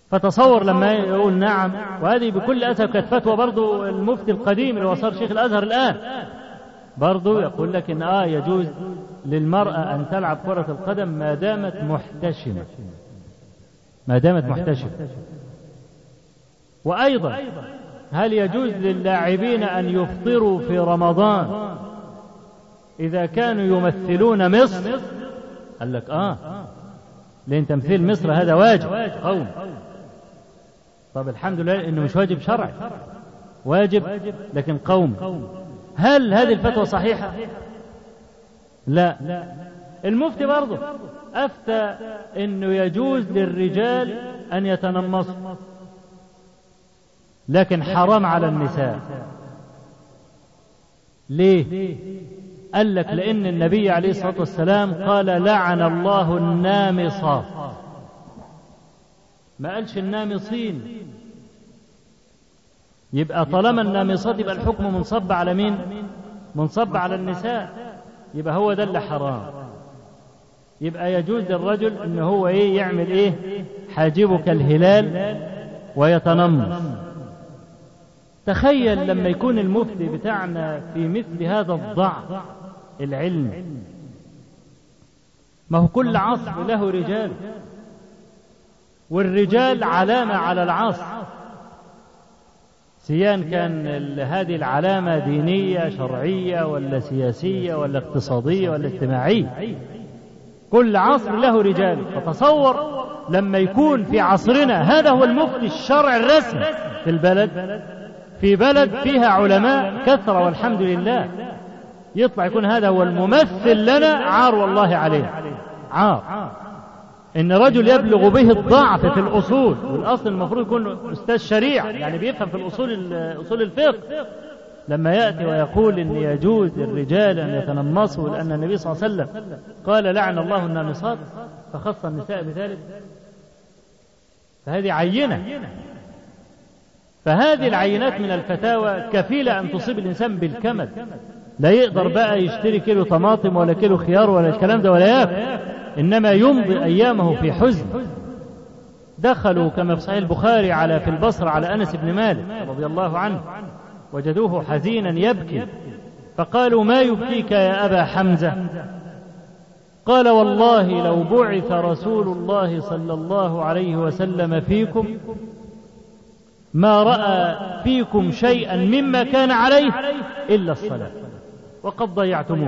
فتصور لما يقول نعم، وهذه بكل أسف كانت فتوى برضو المفتي القديم اللي وصار شيخ الأزهر الآن، برضو يقول لك إن يجوز للمرأة أن تلعب كرة القدم ما دامت محتشمة، ما دامت محتشمة. وأيضا هل يجوز للاعبين أن يفطروا في رمضان إذا كانوا يمثلون مصر؟ قال لك لأن تمثيل مصر هذا واجب قوم. طب الحمد لله إنه مش واجب شرعي، واجب لكن قوم. هل هذه الفتوى صحيحة؟ لا. المفتي برضه أفتى إنه يجوز للرجال أن يتنمصوا، لكن حرام على النساء. ليه؟ قال لك لأن النبي عليه الصلاة والسلام قال لعن الله النامصات، ما قالش النامصين. يبقى طالما النامصات يبقى الحكم منصب على مين؟ منصب على النساء، يبقى هو ده اللي حرام. يبقى يجوز للرجل ان هو يعمل حاجبه كالهلال ويتنمص. تخيل لما يكون المفتي بتاعنا في مثل هذا الضعف العلمي. ما هو كل عصر له رجال، والرجال علامة على العصر، سواء كان هذه العلامة دينية شرعية ولا سياسية ولا اقتصادية ولا اجتماعية. كل عصر له رجال. فتصور لما يكون في عصرنا هذا هو المفتي الشرعي الرسمي في البلد، في بلد فيها علماء كثرة والحمد لله، يطلع يكون هذا هو الممثل لنا، عار والله عليه، عار إن رجل يبلغ به الضعف في الأصول. والأصل المفروض يكون أستاذ شريعة، يعني بيفهم في أصول الفقه، لما يأتي ويقول إن يجوز للرجال أن يتنمصوا لأن النبي صلى الله عليه وسلم قال لعن الله النامصات فخص النساء بذلك. فهذه عينة، فهذه العينات من الفتاوى كفيلة أن تصيب الإنسان بالكمد، لا يقدر بقى يشتري كيلو طماطم ولا كيلو خيار ولا الكلام ده ولا ياكل، إنما يمضي أيامه في حزن. دخلوا كما في صحيح البخاري في البصرة على أنس بن مالك رضي الله عنه، وجدوه حزينا يبكي، فقالوا ما يبكيك يا أبا حمزة؟ قال والله لو بعث رسول الله صلى الله عليه وسلم فيكم ما رأى فيكم شيئا مما كان عليه إلا الصلاة وقد ضيعتموه.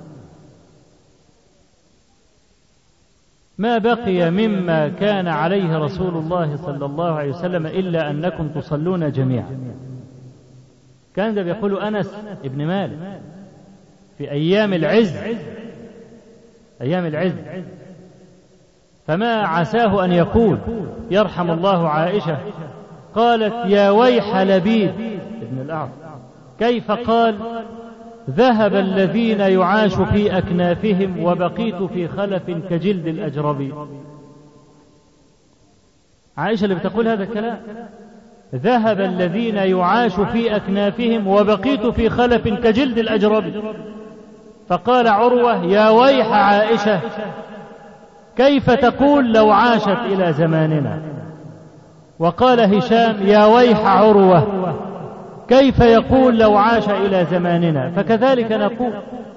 ما بقي مما كان عليه رسول الله صلى الله عليه وسلم إلا أنكم تصلون جميعا. كان ده بيقول أنس ابن مالك في أيام العز، أيام العز. فما عساه أن يقول يرحم الله عائشة قالت يا ويح لبيد ابن الأعصر كيف قال ذهب الذين يعاش في أكنافهم وبقيت في خلف كجلد الأجربي. عائشة اللي بتقول هذا الكلام، ذهب الذين يعاش في أكنافهم وبقيت في خلف كجلد الأجربي. فقال عروة يا ويح عائشة كيف تقول لو عاشت إلى زماننا؟ وقال هشام يا ويح عروة كيف يقول لو عاش إلى زماننا؟ فكذلك نقول.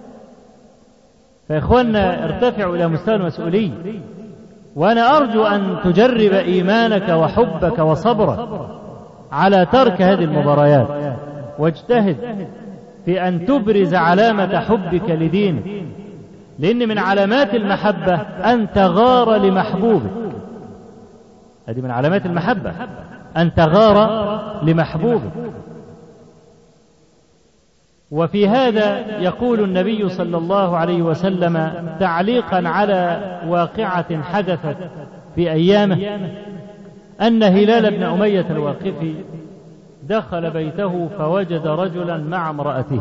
فإخواننا ارتفعوا إلى مستوى المسؤولية، وأنا أرجو أن تجرب إيمانك وحبك وصبرك على ترك هذه المباريات، واجتهد في أن تبرز علامة حبك لدينك، لأن من علامات المحبة أن تغار لمحبوبك. هذه من علامات المحبة أن تغار لمحبوبك. وفي هذا يقول النبي صلى الله عليه وسلم تعليقا على واقعة حدثت في أيامه أن هلال بن أمية الواقفي دخل بيته فوجد رجلا مع امرأته،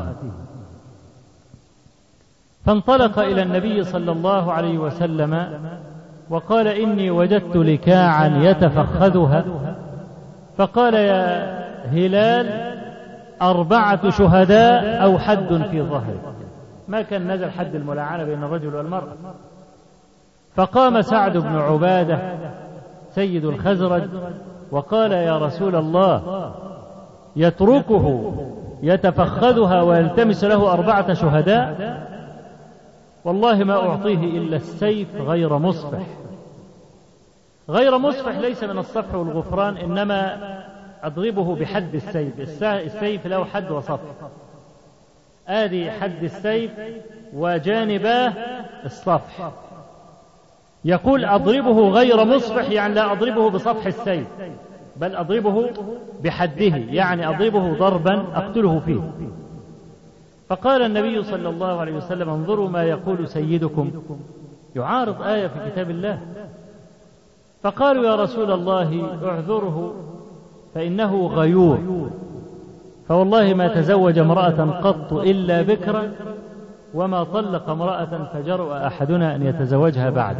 فانطلق إلى النبي صلى الله عليه وسلم وقال إني وجدت لكاعا يتفخذها. فقال يا هلال 4 شهداء أو حد في ظهرك. ما كان نزل حد الملاعنة بين الرجل والمرأة. فقام سعد بن عبادة سيد الخزرج وقال يا رسول الله يتركه يتفخذها ويلتمس له 4 شهداء؟ والله ما أعطيه إلا السيف غير مصفح. غير مصفح ليس من الصفح والغفران، إنما أضربه بحد السيف. السيف له حد وصفح، آدي حد السيف وجانباه الصفح. يقول أضربه غير مصفح، يعني لا أضربه بصفح السيف، بل أضربه بحده، يعني أضربه ضربا أقتله فيه. فقال النبي صلى الله عليه وسلم انظروا ما يقول سيدكم، يعارض آية في كتاب الله. فقالوا يا رسول الله اعذره فإنه غيور، فوالله ما تزوج امرأة قط إلا بكرا، وما طلق امرأة فجرؤ أحدنا أن يتزوجها بعد.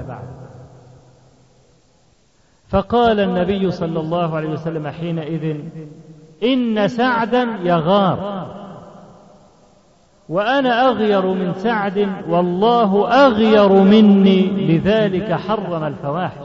فقال النبي صلى الله عليه وسلم حينئذ إن سعدا يغار، وأنا أغير من سعد، والله أغير مني، لذلك حرم الفواحش.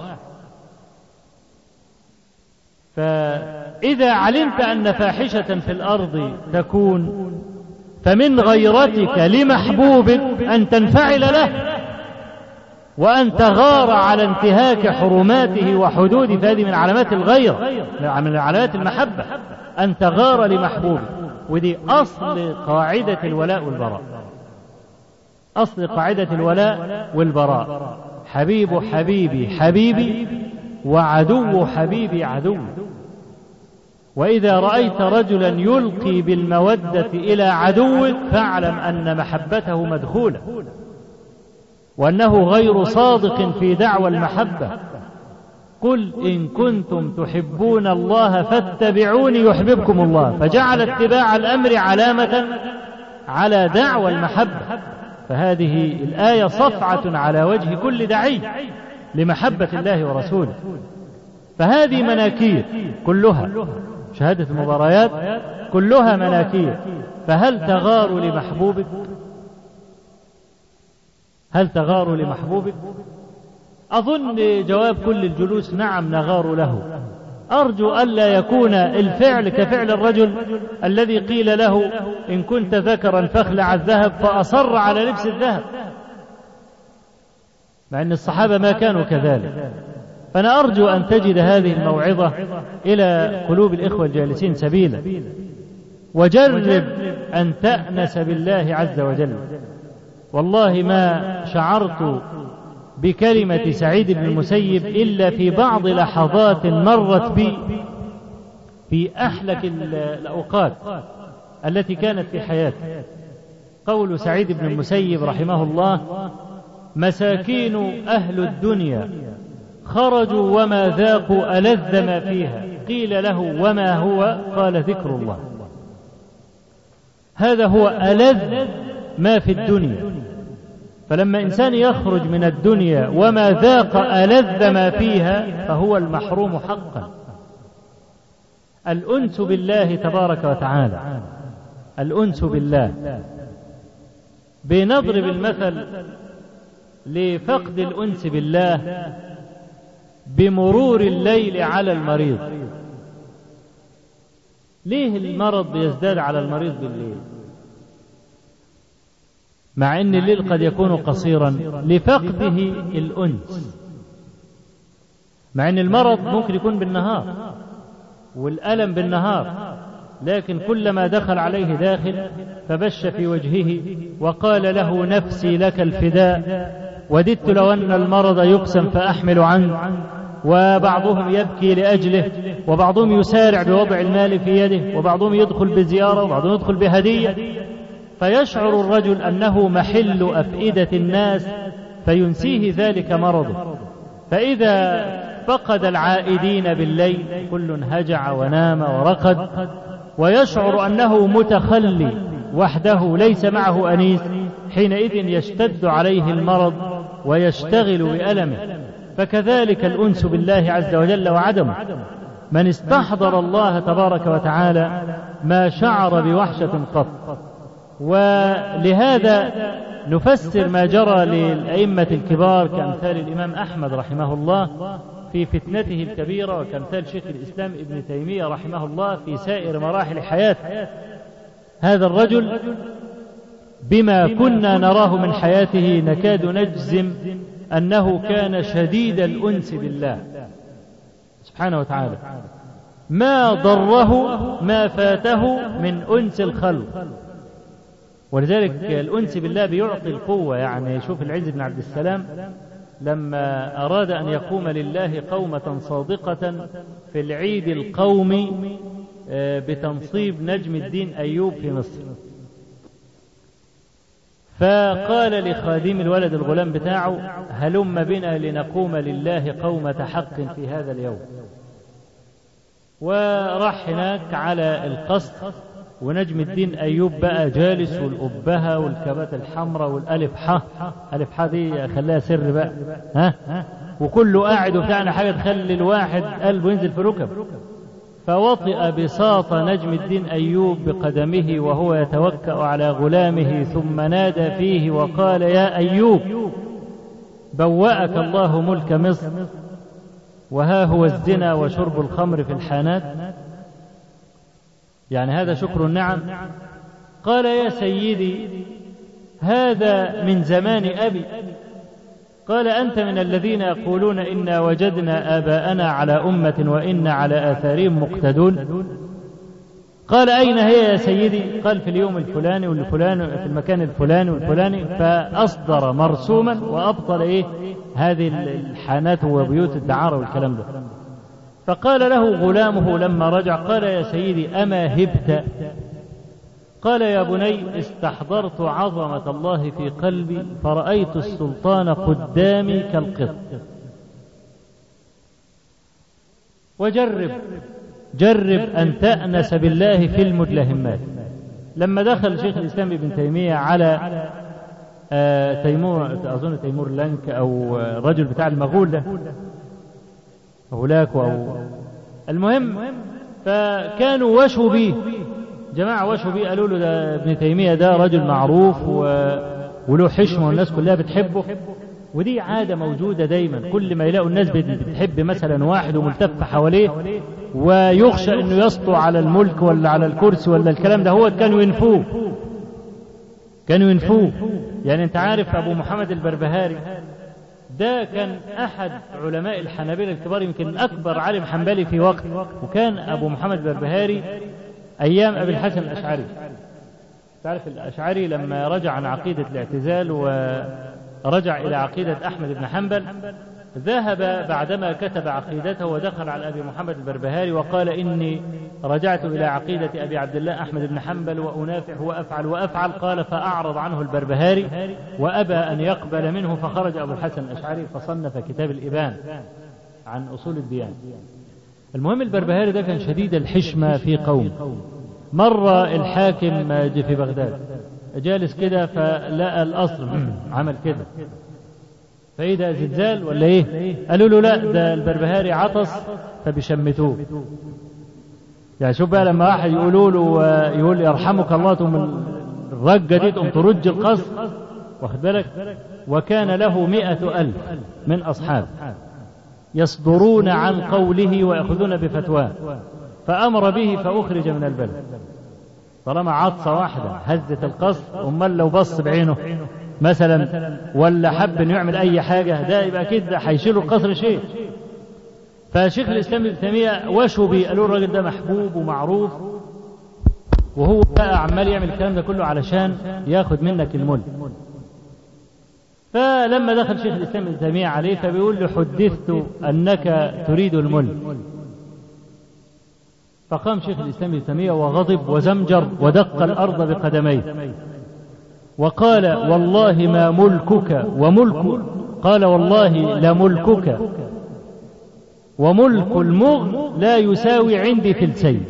فإذا علمت أن فاحشة في الأرض تكون، فمن غيرتك لمحبوبك أن تنفعل له وأن تغار على انتهاك حرماته وحدوده، فهذه من علامات الغيرة، من علامات المحبة، أن تغار لمحبوبك. ودي أصل قاعدة الولاء والبراء، أصل قاعدة الولاء والبراء. حبيب حبيبي حبيبي، وعدو حبيبي عدو. وإذا رأيت رجلا يلقي بالمودة إلى عدوك فاعلم أن محبته مدخولة، وأنه غير صادق في دعوى المحبة. قل إن كنتم تحبون الله فاتبعوني يحببكم الله، فجعل اتباع الأمر علامة على دعوى المحبة. فهذه الآية صفعة على وجه كل داعي لمحبة الله ورسوله. فهذه مناكير كلها، شهادة المباريات كلها مناكير. فهل تغار لمحبوبك؟ هل تغار لمحبوبك؟ أظن جواب كل الجلوس نعم نغار له. أرجو ألا يكون الفعل كفعل الرجل الذي قيل له إن كنت ذكرا فاخلع الذهب، فأصر على لبس الذهب، مع أن الصحابة ما كانوا كذلك. فأنا أرجو أن تجد هذه الموعظة إلى قلوب الإخوة الجالسين سبيلا، وجرب أن تأنس بالله عز وجل. والله ما شعرت بكلمة سعيد بن المسيب إلا في بعض لحظات مرت بي في أحلك الأوقات التي كانت في حياتي. قول سعيد بن المسيب رحمه الله: مساكين أهل الدنيا خرجوا وما ذاقوا ألذ ما فيها، قيل له وما هو؟ قال ذكر الله. هذا هو ألذ ما في الدنيا. فلما إنسان يخرج من الدنيا وما ذاق ألذ ما فيها فهو المحروم حقا. الأنس بالله تبارك وتعالى، الأنس بالله. بنضرب المثل لفقد الأنس بالله بمرور الليل على المريض. ليه المرض يزداد على المريض بالليل مع أن الليل قد يكون قصيرا؟ لفقده الأنس. مع أن المرض ممكن يكون بالنهار والألم بالنهار، لكن كلما دخل عليه داخل فبش في وجهه وقال له نفسي لك الفداء، وددت لو أن المرض يقسم فأحمل عنه. وبعضهم يبكي لأجله، وبعضهم يسارع بوضع المال في يده، وبعضهم يدخل بزيارة، وبعضهم يدخل بهدية. فيشعر الرجل أنه محل أفئدة الناس فينسيه ذلك مرضه. فإذا فقد العائدين بالليل كل هجع ونام ورقد، ويشعر أنه متخلي وحده ليس معه أنيس، حينئذ يشتد عليه المرض ويشتغل بألمه. فكذلك الأنس بالله عز وجل وعدمه. من استحضر الله تبارك وتعالى ما شعر بوحشة قط. ولهذا نفسر ما جرى للأئمة الكبار كأمثال الإمام أحمد رحمه الله في فتنته الكبيرة، وكمثال شيخ الإسلام ابن تيمية رحمه الله في سائر مراحل حياته. هذا الرجل بما كنا نراه من حياته نكاد نجزم أنه كان شديد الأنس بالله سبحانه وتعالى، ما ضره ما فاته من أنس الخلق. ولذلك الأنس بالله بيعطي القوة. يعني شوف العز بن عبد السلام لما أراد أن يقوم لله قومة صادقة في العيد القومي بتنصيب نجم الدين أيوب في مصر، فقال لخادم الولد الغلام بتاعه: هلم بنا لنقوم لله قومة حق في هذا اليوم. وراح هناك على القصر، ونجم الدين أيوب بقى جالس، والأبهة والكبات الحمراء والألف حا، ألف حا دي خليها سر بقى، وكله قاعد وبتاعنا حاجة تخلي الواحد قلبه ينزل في ركب. فوطئ بساط نجم الدين أيوب بقدمه وهو يتوكأ على غلامه، ثم نادى فيه وقال: يا أيوب، بوأك الله ملك مصر، وها هو الزنا وشرب الخمر في الحانات. يعني هذا شكر النعم. قال: يا سيدي، هذا من زمان أبي. قال: أنت من الذين يقولون إنا وجدنا آباءنا على أمة وإنا على آثارهم مقتدون. قال: أين هي يا سيدي؟ قال: في اليوم الفلاني والفلاني في المكان الفلاني والفلاني. فأصدر مرسوما وأبطل هذه الحانات وبيوت الدعارة والكلام ده. فقال له غلامه لما رجع، قال: يا سيدي، أما هبت؟ قال: يا بني، استحضرت عظمة الله في قلبي، فرأيت السلطان قدامي كالقط. جرب أن تأنس بالله في المدلهمات. لما دخل شيخ الإسلام ابن تيمية على تيمور، أظن تيمور لنك أو الرجل بتاع المغول ده، هولاك المهم، فكانوا وشوا به جماعة، وشوا به، قالوا له: ده ابن تيمية ده رجل معروف وله حشمة والناس كلها بتحبه. ودي عادة موجودة دايما، كل ما يلاقوا الناس بتحب مثلا واحد وملتف حواليه ويخشى انه يسطو على الملك ولا على الكرسي ولا الكلام ده، هو كانوا ينفوه. يعني انت عارف ابو محمد البربهاري ده كان أحد علماء الحنابلة الكبار، يمكن أكبر عالم حنبلي في وقت. وكان أبو محمد البربهاري أيام أبي الحسن الأشعري. تعرف الأشعري لما رجع عن عقيدة الاعتزال ورجع إلى عقيدة أحمد بن حنبل، ذهب بعدما كتب عقيدته ودخل على أبي محمد البربهاري وقال: إني رجعت إلى عقيدة أبي عبد الله أحمد بن حنبل وأنافح وأفعل. قال: فأعرض عنه البربهاري وأبى أن يقبل منه، فخرج أبو الحسن الأشعري فصنف كتاب الإبان عن أصول الديانة. المهم البربهاري ده كان شديد الحشمة في قوم. مر الحاكم في بغداد جالس كده فلقى القصر عمل كده، فإذا زلزال ولا إيه؟ قالوا له: لا، ده البربهاري عطس فبيشمتوه. يعني شوف بقى لما واحد يقولوا له يقول: يرحمك الله، تقوم الرجة دي تقوم ترج القصر، واخد بالك؟ وكان له 100,000 من أصحاب يصدرون عن قوله ويأخذون بفتواه، فأمر به فأخرج من البلد. طالما عطسة واحدة هزت القصر، أمال لو بص بعينه مثلا ولا حب انه يعمل اي حاجة، ده يبقى كده هيشيلوا القصر شيء. فشيخ الاسلام ابن تيمية وشوا بيه، قالوا الراجل ده محبوب ومعروف، وهو بقى عمال يعمل الكلام ده كله علشان ياخد منك الملك. فلما دخل شيخ الاسلام ابن تيمية عليه فبيقول له: حدثت انك تريد الملك. فقام شيخ الاسلام ابن تيمية وغضب وزمجر ودق الارض بقدميه وقال: والله ما ملكك وملك، قال: والله لملكك وملك المغ لا يساوي عندي فلسين.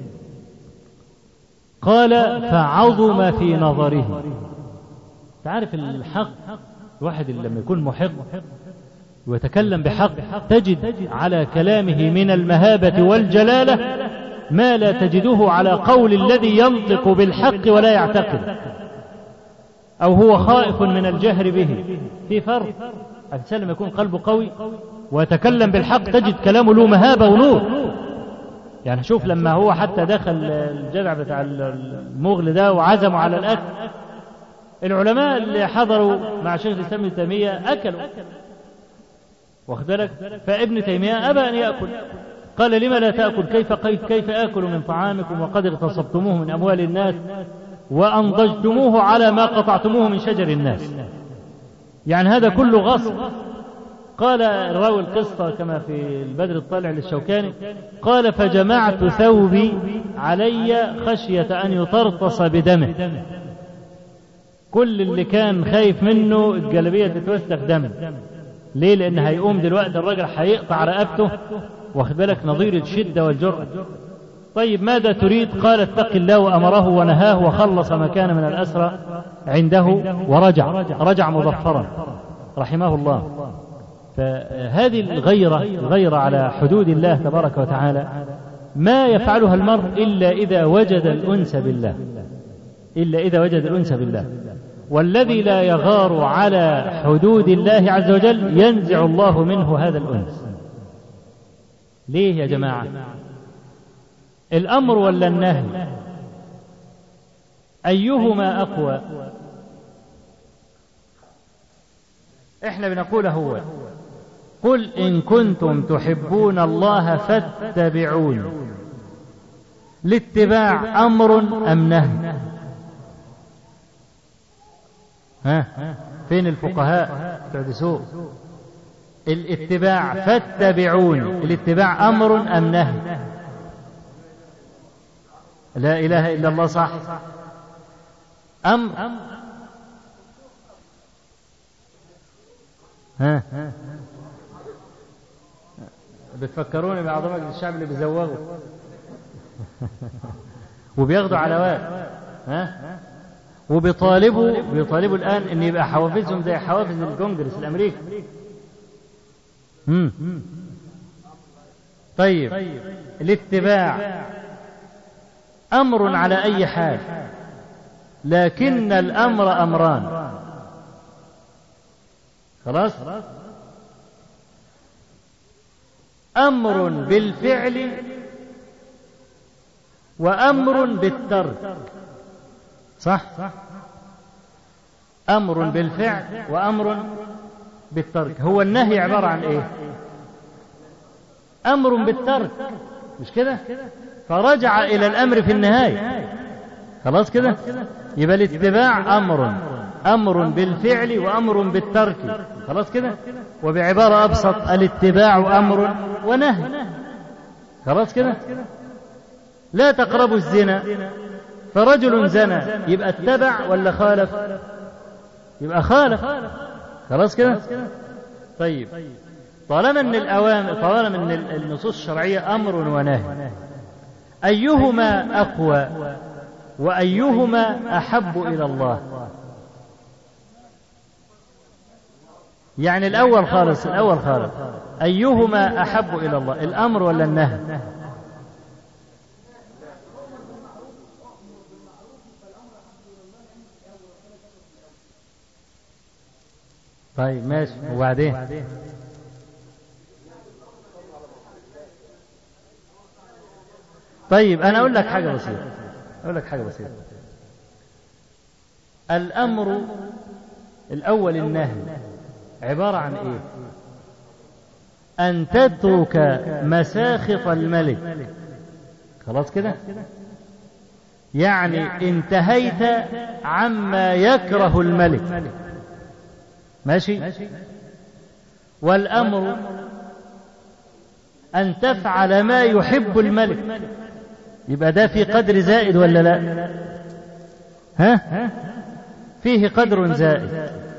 قال: فعظم في نظره. تعرف الحق، الواحد لما يكون محق ويتكلم بحق تجد على كلامه من المهابة والجلالة ما لا تجده على قول الذي ينطق بالحق ولا يعتقد، أو هو خائف من الجهر به. في فرق. الإنسان لما يكون قلبه قوي ويتكلم بالحق تجد كلامه له مهابة ونور. يعني شوف لما هو حتى دخل الجدع بتاع المغل ده وعزموا على الأكل، العلماء اللي حضروا مع شيخ الإسلام ابن تيمية أكلوا، واخد بالك؟ فابن تيمية أبى أن يأكل، قال لما لا تأكل؟ كيف آكل من طعامكم وقد اغتصبتموه من أموال الناس وأنضجتموه على ما قطعتموه من شجر الناس. يعني هذا كله غصب. قال الراوي القصة كما في البدر الطالع للشوكاني، قال فجمعت ثوبي علي خشية أن يطرطس بدمه. كل اللي كان خايف منه الجلبية تتوسخ دم. ليه؟ لأن هيقوم دلوقتي الرجل هيقطع رقبته، واخد بالك؟ نظير الشدة والجرأة. طيب ماذا تريد؟ قال اتق الله وأمره ونهاه وخلص ما كان من الأسرى عنده ورجع مظفرا رحمه الله. فهذه الغيرة على حدود الله تبارك وتعالى ما يفعلها المرء إلا إذا وجد الأنس بالله. والذي لا يغار على حدود الله عز وجل ينزع الله منه هذا الأنس. ليه يا جماعة؟ الأمر ولا النهي أيهما أقوى؟ احنا بنقول هو قل إن كنتم تحبون الله فاتبعون. الاتباع أمر أم نهي؟ فين الفقهاء تحدثوا؟ الاتباع فاتبعون، الاتباع أمر أم نهي؟ لا إله إلا الله، صح؟ أمر. بتفكروني بعظمة الشعب اللي بيزوغوا وبياخدوا علاوات، وبيطالبوا الآن أن يبقى حوافزهم زي حوافز الكونجرس الأمريكي. طيب الاتباع أمر على أي حال، لكن الأمر أمران. خلاص؟ أمر بالفعل وأمر بالترك. صح؟ أمر بالفعل وأمر بالترك. هو النهي عبارة عن إيه؟ أمر بالترك، مش كده؟ فرجع إلى الأمر في النهاية. خلاص كده؟ يبقى الاتباع أمر بالفعل وأمر بالترك. خلاص كده؟ وبعبارة أبسط الاتباع أمر ونهي. خلاص كده؟ لا تقربوا الزنا، فرجل زنى يبقى اتبع ولا خالف؟ يبقى خالف. خلاص كده؟ طيب طالما ان النصوص الشرعية أمر ونهي، أيهما أقوى وأيهما أحب إلى الله؟ يعني الأول خالص أيهما أحب إلى الله، الأمر ولا النهي؟ طيب ماشي، وبعدين؟ طيب أنا أقول لك حاجة بسيطة. الأمر الأول النهي عبارة عن إيه؟ أن تترك مساخط الملك. خلاص كده؟ يعني انتهيت عما يكره الملك. ماشي؟ والأمر أن تفعل ما يحب الملك. يبقى ده في قدر زائد ولا لا؟ فيه قدر زائد.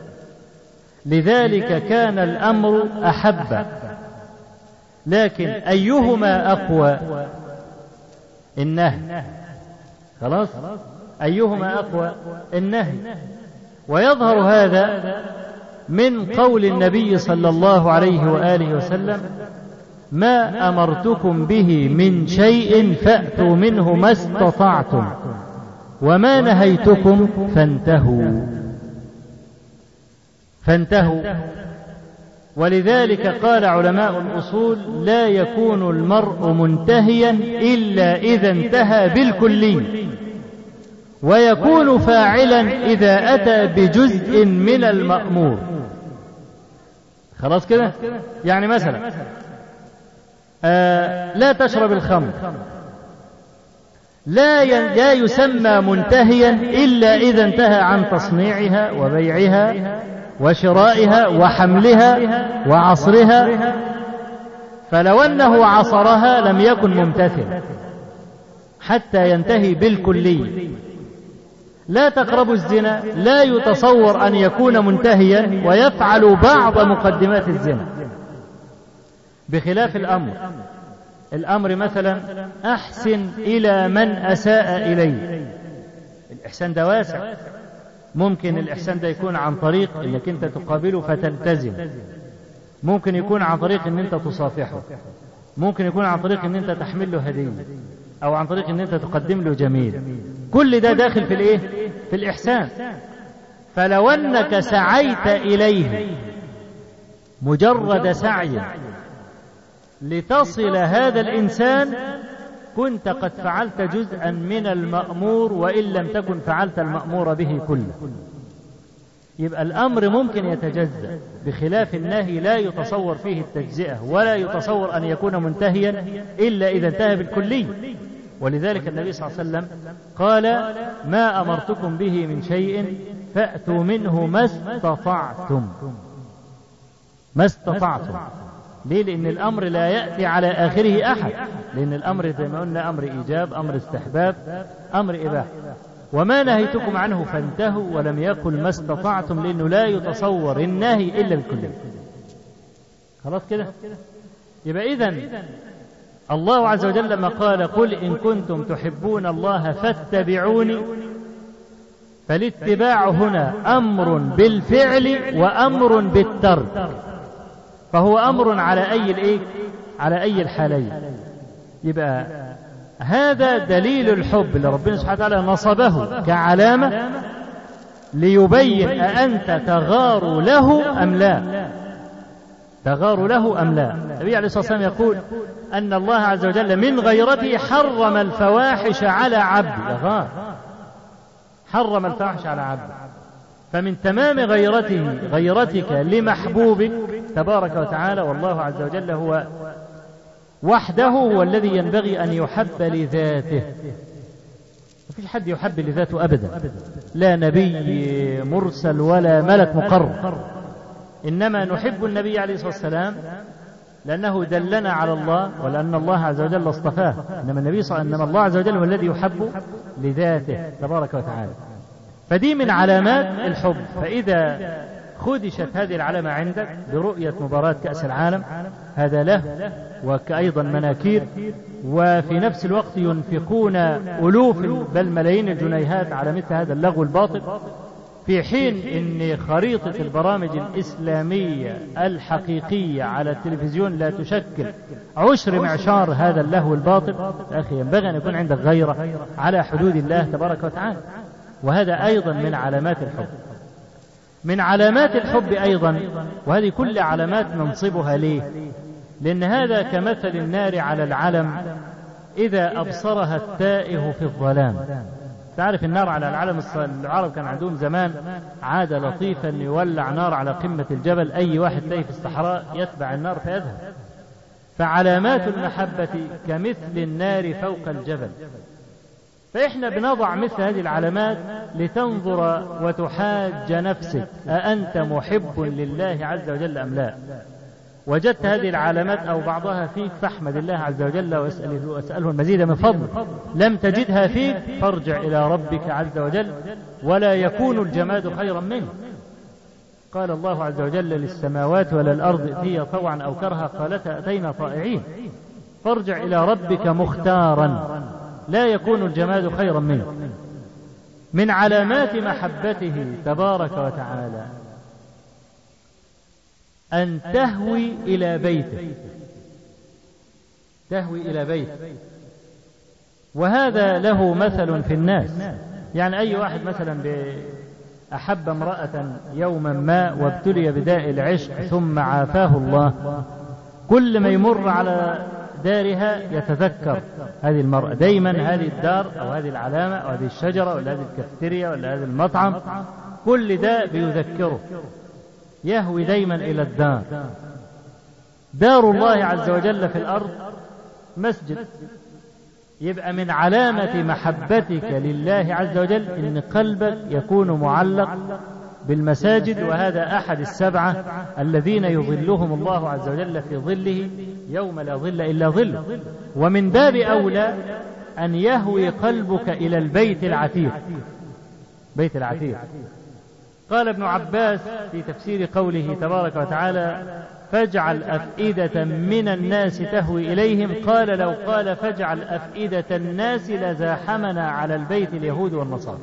لذلك كان الأمر أحب. لكن أيهما أقوى؟ النهي. خلاص؟ أيهما أقوى؟ النهي. ويظهر هذا من قول النبي صلى الله عليه وآله وسلم: ما أمرتكم به من شيء فأتوا منه ما استطعتم، وما نهيتكم فانتهوا. ولذلك قال علماء الأصول: لا يكون المرء منتهيا إلا إذا انتهى بالكلي، ويكون فاعلا إذا أتى بجزء من المأمور. خلاص كده؟ يعني مثلا لا تشرب الخمر، لا يسمى منتهيا إلا إذا انتهى عن تصنيعها وبيعها وشرائها وحملها وعصرها، فلو أنه عصرها لم يكن ممتثلا حتى ينتهي بالكلي. لا تقربوا الزنا، لا يتصور أن يكون منتهيا ويفعل بعض مقدمات الزنا، بخلاف الأمر مثلا أحسن إلى من أساء إليه. الإحسان ده واسع، ممكن الإحسان ده يكون عن طريق أنك أنت تقابله فتلتزم، ممكن يكون عن طريق أن أنت تصافحه، ممكن يكون عن طريق أن أنت تحمل له هدية، أو عن طريق أن أنت تقدم له جميل. كل ده داخل في الإيه؟ في الإحسان. فلو أنك سعيت إليه مجرد سعي لتصل هذا الإنسان كنت قد فعلت جزءا من المأمور، وإن لم تكن فعلت المأمور به كله. يبقى الأمر ممكن يتجزأ، بخلاف النهي لا يتصور فيه التجزئة، ولا يتصور أن يكون منتهيا إلا إذا انتهى بالكلي. ولذلك النبي صلى الله عليه وسلم قال: ما أمرتكم به من شيء فأتوا منه ما استطعتم. ما استطعتم. ليه؟ لأن الأمر لا يأتي على آخره أحد، لأن الأمر زي ما قلنا أمر إيجاب، أمر استحباب، أمر إباحة. وما نهيتكم عنه فانتهوا، ولم يقل ما استطعتم، لأنه لا يتصور النهي إلا بالكلية. خلاص كده؟ يبقى إذن الله عز وجل لما قال: قل إن كنتم تحبون الله فاتبعوني، فالاتباع هنا أمر بالفعل وأمر بالترك، فهو أمر على أي الحالين. يبقى هذا دليل الحب اللي ربنا سبحانه وتعالى نصبه كعلامة ليبين أأنت تغار له أم لا. تغار له أم لا. النبي عليه الصلاة والسلام يقول أن الله عز وجل من غيرته حرم الفواحش على عبد. يغار، حرم الفواحش على عبد. فمن تمام غيرتك لمحبوبك تبارك وتعالى، والله عز وجل هو وحده هو الذي ينبغي أن يحب لذاته. ما فيش حد يحب لذاته أبدا، لا نبي مرسل ولا ملك مقرب. إنما نحب النبي عليه الصلاة والسلام لأنه دلنا على الله، ولأن الله عز وجل اصطفاه. إنما الله عز وجل هو الذي يحب لذاته تبارك وتعالى. فدي من علامات الحب. فإذا خدشت هذه العلامة عندك برؤية مباراة كأس العالم، هذا له وكأيضا مناكير، وفي نفس الوقت ينفقون ألوف بل ملايين الجنيهات على مثل هذا اللغو الباطل، في حين أن خريطة البرامج الإسلامية الحقيقية على التلفزيون لا تشكل عشر معشار هذا اللهو الباطل. أخي، ينبغي أن يكون عندك غيرة على حدود الله تبارك وتعالى. وهذا أيضا من علامات الحب. من علامات الحب أيضا، وهذه كل علامات ننصبها ليه؟ لأن هذا كمثل النار على العلم إذا أبصرها التائه في الظلام. تعرف النار على العلم، العرب كان عندهم زمان عادة لطيفة أن يولع نار على قمة الجبل، أي واحد تلاقيه في الصحراء يتبع النار فيذهب. فعلامات المحبة كمثل النار فوق الجبل. فإحنا بنضع مثل هذه العلامات لتنظر وتحاج نفسك، أأنت محب لله عز وجل أم لا؟ وجدت هذه العلامات أو بعضها فيك فاحمد الله عز وجل واسأله المزيد من فضل. لم تجدها فيك فارجع إلى ربك عز وجل، ولا يكون الجماد خيرا منه. قال الله عز وجل للسماوات ولا الأرض ائتيا طوعا أو كرها قالتا أتينا طائعين. فارجع إلى ربك مختارا، لا يكون الجماد خيرا منه. من علامات محبته تبارك وتعالى أن تهوي إلى بيته، تهوي إلى بيته. وهذا له مثل في الناس. يعني أي واحد مثلا أحب امرأة يوما ما وابتلي بداء العشق ثم عافاه الله، كل ما يمر على دارها يتذكر هذه المرأة دايما، هذه الدار أو هذه العلامة أو هذه الشجرة ولا هذه الكافتيريا ولا هذا المطعم، كل ده بيذكره، يهوي دايما إلى الدار. دار الله عز وجل في الأرض مسجد، يبقى من علامة محبتك لله عز وجل إن قلبك يكون معلق بالمساجد، وهذا أحد السبعة الذين يظلهم الله عز وجل في ظله يوم لا ظل إلا ظله. ومن باب أولى أن يهوي قلبك إلى البيت العتيق. بيت العتيق، قال ابن عباس في تفسير قوله تبارك وتعالى فاجعل أفئدة من الناس تهوي إليهم، قال لو قال فاجعل أفئدة الناس لزاحمنا على البيت اليهود والنصارى،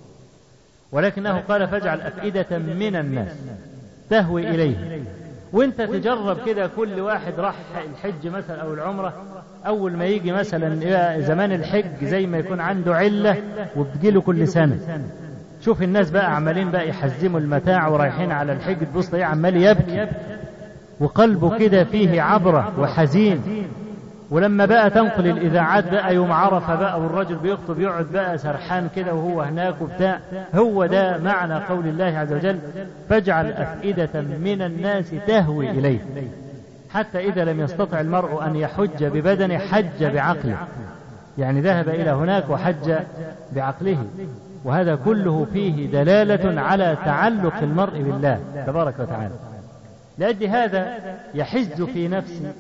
ولكنه قال فاجعل أفئدة من الناس تهوي إليهم. وانت تجرب كده، كل واحد راح الحج مثلا أو العمرة، أول ما يجي مثلا زمان الحج زي ما يكون عنده علة وبتجيله كل سنة، شوف الناس بقى عمالين بقى يحزموا المتاع ورايحين على الحج، تبص ايه عمال يبكي وقلبه كده فيه عبرة وحزين. ولما بقى تنقل الإذاعات بقى يوم عرفة بقى والرجل بيخطب يقعد بقى سرحان كده وهو هناك وبتاع، هو ده معنى قول الله عز وجل فاجعل أفئدة من الناس تهوي إليه. حتى إذا لم يستطع المرء أن يحج ببدنه حج بعقله، يعني ذهب إلى هناك وحج بعقله، وهذا كله فيه دلالة على تعلق المرء بالله تبارك وتعالى. لأجل هذا يحز في نفسي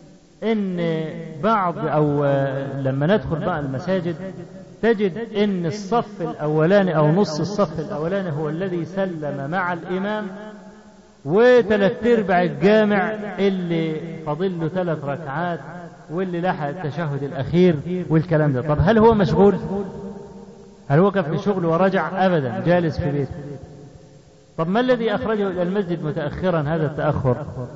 إن بعض أو لما ندخل بقى المساجد تجد إن الصف الأولاني أو نص الصف الأولاني هو الذي سلم مع الإمام، وثلاث أرباع الجامع اللي فاضل له 3 ركعات واللي لحق التشهد الأخير والكلام ده. طب هل هو مشغول؟ هل هو كان في شغل ورجع؟ أبدا، جالس في بيته. طب ما الذي أخرجه إلى المسجد متأخرا هذا التأخر؟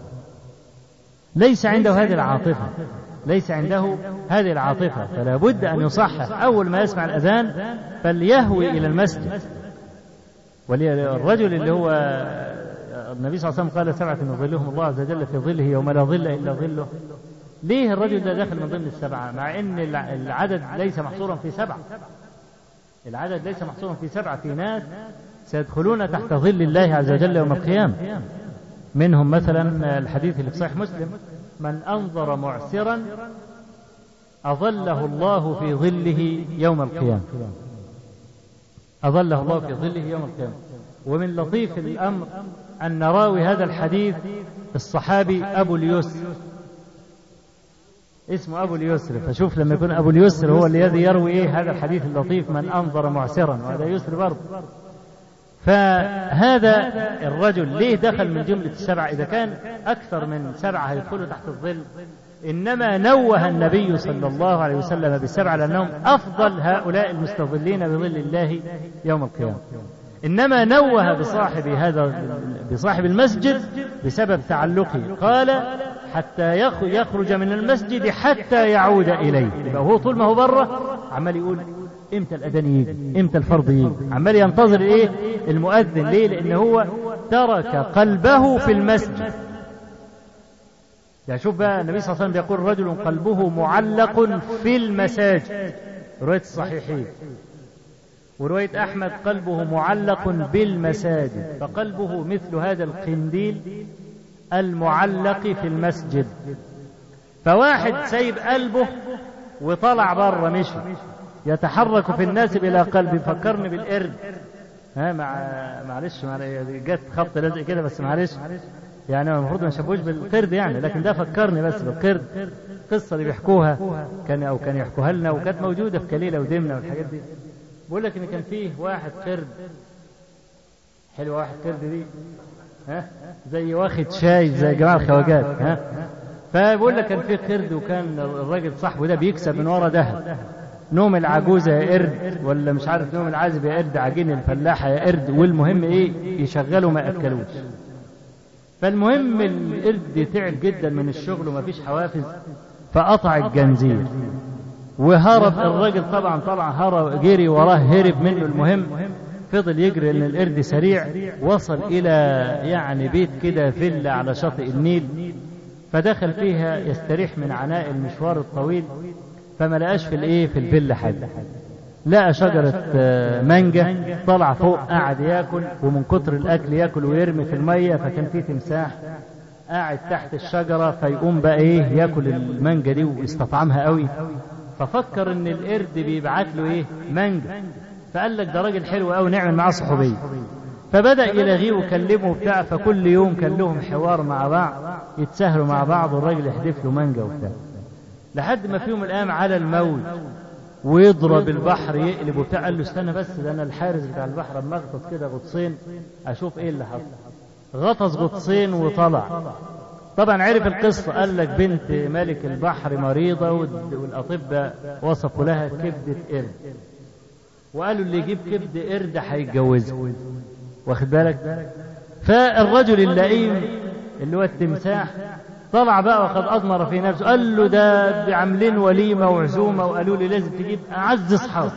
ليس عنده هذه العاطفة، ليس عنده هذه العاطفة، فلا بد أن يصحح أول ما يسمع الأذان فليهوي إلى المسجد. والرجل اللي هو النبي صلى الله عليه وسلم قال 7 يظلهم الله عز وجل في ظله يوم لا ظل إلا ظله، ليه الرجل ده داخل من ضمن السبعة مع أن العدد ليس محصورا في 7؟ العدد ليس محصورا في 7، في ناس سيدخلون تحت ظل الله عز وجل يوم القيامة. منهم مثلا الحديث اللي في صحيح مسلم من أنظر معسرا أظله الله في ظله يوم القيامة، أظله الله في ظله يوم القيامة. ومن لطيف الأمر أن راوي هذا الحديث الصحابي أبو اليسر، اسمه أبو اليسر، فشوف لما يكون أبو اليسر هو الذي يروي هذا الحديث اللطيف من أنظر معسرا، وهذا يسر برضه. فهذا الرجل ليه دخل من جملة ال7؟ إذا كان أكثر من 7 هيدخلوا تحت الظل، إنما نوه النبي صلى الله عليه وسلم ب7 لأنهم أفضل هؤلاء المستظلين بظل الله يوم القيامة. إنما نوه بصاحب المسجد بسبب تعلقه، قال حتى يخرج من المسجد حتى يعود إليه. يبقى هو طول ما هو بره عمال يقول امتى الأذان يجي، امتى الفرض يجي، عمال ينتظر ايه المؤذن. ليه؟ لأن هو ترك قلبه في المسجد. يعني شوف بقى النبي صلى الله عليه وسلم بيقول رجل قلبه معلق في المساجد، رواية الصحيحين، ورواية أحمد قلبه معلق بالمساجد، فقلبه مثل هذا القنديل المعلق في المسجد. فواحد سايب قلبه وطلع بره مشي يتحرك في الناس بلا قلب، فكرني بالقرد. معلش جت خط لازق كده بس معلش، يعني المفروض ما نشبهوش بالقرد يعني، لكن ده فكرني بس بالقرد. القصة اللي بيحكوها كانوا يحكوها لنا، وكانت موجودة في كليلة ودمنة والحاجات دي. بقول لك ان كان فيه واحد قرد حلو، واحد قرد دي زي واخد شاي زي جماعة الخواجات. فبقول لك كان فيه قرد، وكان الراجل صاحبه ده بيكسب من ورا دهب. نوم العجوزة يا قرد، ولا مش عارف نوم العازب يا قرد، عجين الفلاحة يا قرد، والمهم ايه يشغلوا ما يأكلوش. فالمهم القرد تعب جدا من الشغل وما فيش حوافز، فقطع الجنزير وهرب. الراجل طبعا هرب، جري وراه، هرب منه. المهم فضل يجري لأن القرد سريع، وصل إلى يعني بيت كده فيلا على شاطئ النيل، فدخل فيها يستريح من عناء المشوار الطويل، فما لقاش في الفيلا حاجة. لقى شجرة مانجا، طلع فوق قعد ياكل، ومن كتر الأكل ياكل ويرمي في المية، فكان فيه تمساح قاعد تحت الشجرة، فيقوم بقى ياكل المانجا دي واستطعمها قوي، ففكر ان القرد بيبعت له مانجا، فقال لك ده راجل حلو قوي نعمل معاه صحوبية، فبدأ يلاغيه وكلمه وبتاع، فكل يوم كان لهم حوار مع بعض، يتسهلوا مع بعض، والراجل يحدف له مانجا وبتاع، لحد ما في يوم من الأيام على الموج ويضرب البحر يقلب وبتاع. قال له استنى بس، ده انا الحارس بتاع البحر، اما اغطس كده غطسين اشوف ايه اللي حصل. غطس غطسين وطلع، طبعا عرف القصة. قال لك بنت ملك البحر مريضة، والأطباء وصفوا لها كبدة قرد، وقالوا اللي يجيب كبد قرد هيتجوزها، واخد بالك؟ فالرجل اللئيم اللي هو التمساح طلع بقى وقد أضمر في نفسه، قال له ده عاملين وليمة وعزومة، وقالوا لي لازم تجيب أعز أصحاب،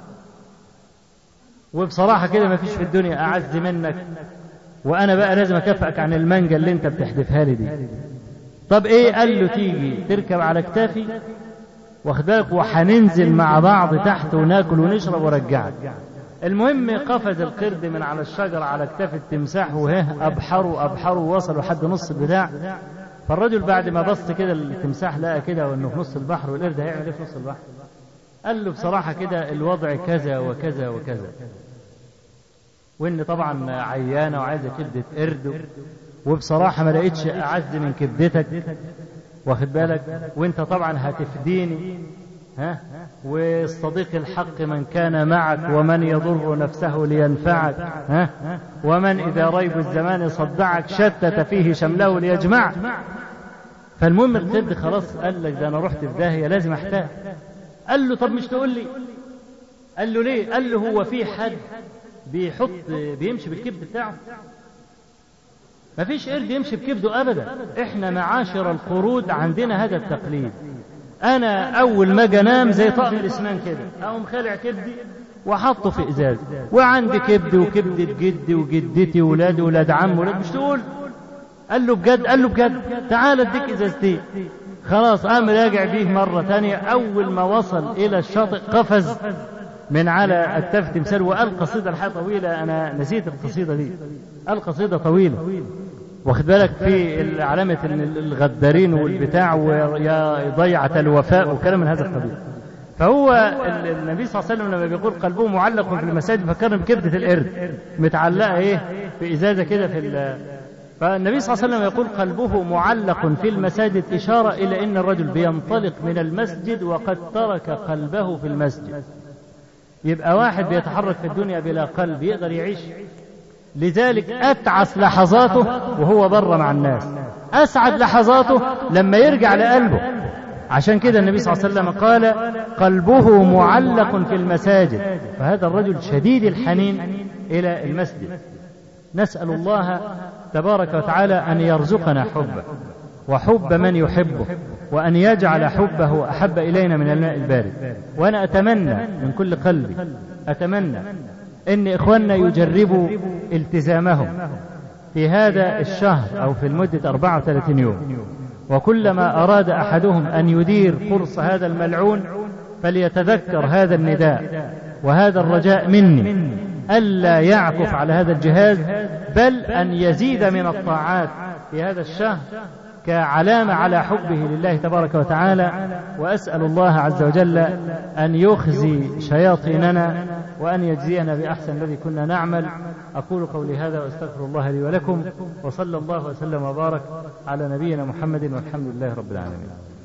وبصراحة كده ما فيش في الدنيا أعز منك، وأنا بقى لازم أكافئك عن المانجا اللي أنت بتحدفها لي دي. طب قال له تيجي تركب على كتافي، واخد بالك، وهننزل مع بعض تحت وناكل ونشرب ورجعك. المهم قفز القرد من على الشجرة على كتاف التمساح، أبحروا وصلوا حد نص البتاع. فالرجل بعد ما بص كده التمساح لقى كده وانه في نص البحر، والقرد هيعمل ايه في نص البحر؟ قال له بصراحة كده الوضع كذا وكذا وكذا، وان طبعا عيانة وعايزة كبدة قرد، وبصراحة ما لقيتش أعز من كبدتك، واخد بالك، وانت طبعا هتفديني، والصديق الحق من كان معك، ومن يضر نفسه لينفعك، ومن إذا ريب الزمان صدعك شتت فيه شمله ليجمعك. فالمهم القرد خلاص قال لك ده أنا رحت في داهية لازم أحتاج. قال له طب مش تقول لي؟ قال له ليه؟ قال له هو في حد بيمشي بالكبد بتاعه؟ ما فيش قرد يمشي بكبده أبدا. احنا معاشر القرود عندنا هذا التقليد. أنا أول ما أجي أنام زي طقم الإسنان كده، أقوم خالع كبدي وحطه في إزاز، وعندي كبدي وكبدة جدي وجدتي وولادي وولاد عم وولاد. مش تقول؟ قال له بجد؟ قال له بجد، تعال اديك إزازتين. خلاص قام راجع بيه مرة تانية. أول ما وصل إلى الشاطئ قفز من على التف تمثال، وقال قصيدة الحقيقة طويلة، أنا نسيت القصيدة دي، قال قصيدة طويلة، واخد بالك، في علامة الغدارين والبتاع ويا ضيعة الوفاء وكلام من هذا القبيل. فهو النبي صلى الله عليه وسلم لما بيقول قلبه معلق في المساجد فكرنا بكبدة القرد متعلقة في إزازة كده فالنبي صلى الله عليه وسلم يقول قلبه معلق في المساجد، إشارة إلى أن الرجل بينطلق من المسجد وقد ترك قلبه في المسجد. يبقى واحد بيتحرك في الدنيا بلا قلب يقدر يعيش؟ لذلك أتعس لحظاته وهو بره مع الناس، أسعد لحظاته لما يرجع لقلبه. عشان كده النبي صلى الله عليه وسلم قال قلبه معلق في المساجد. فهذا الرجل شديد الحنين إلى المسجد. نسأل الله تبارك وتعالى أن يرزقنا حبه وحب من يحبه، وأن يجعل حبه أحب إلينا من الماء البارد. وأنا أتمنى من كل قلبي، أتمنى إن إخواننا يجربوا التزامهم في هذا الشهر أو في المدة 34 يوم، وكلما أراد أحدهم أن يدير قرص هذا الملعون فليتذكر هذا النداء وهذا الرجاء مني ألا يعكف على هذا الجهاز، بل أن يزيد من الطاعات في هذا الشهر كعلامة على حبه لله تبارك وتعالى. وأسأل الله عز وجل أن يخزي شياطيننا وأن يجزينا بأحسن الذي كنا نعمل. أقول قولي هذا وأستغفر الله لي ولكم، وصلى الله وسلم وبارك على نبينا محمد، والحمد لله رب العالمين.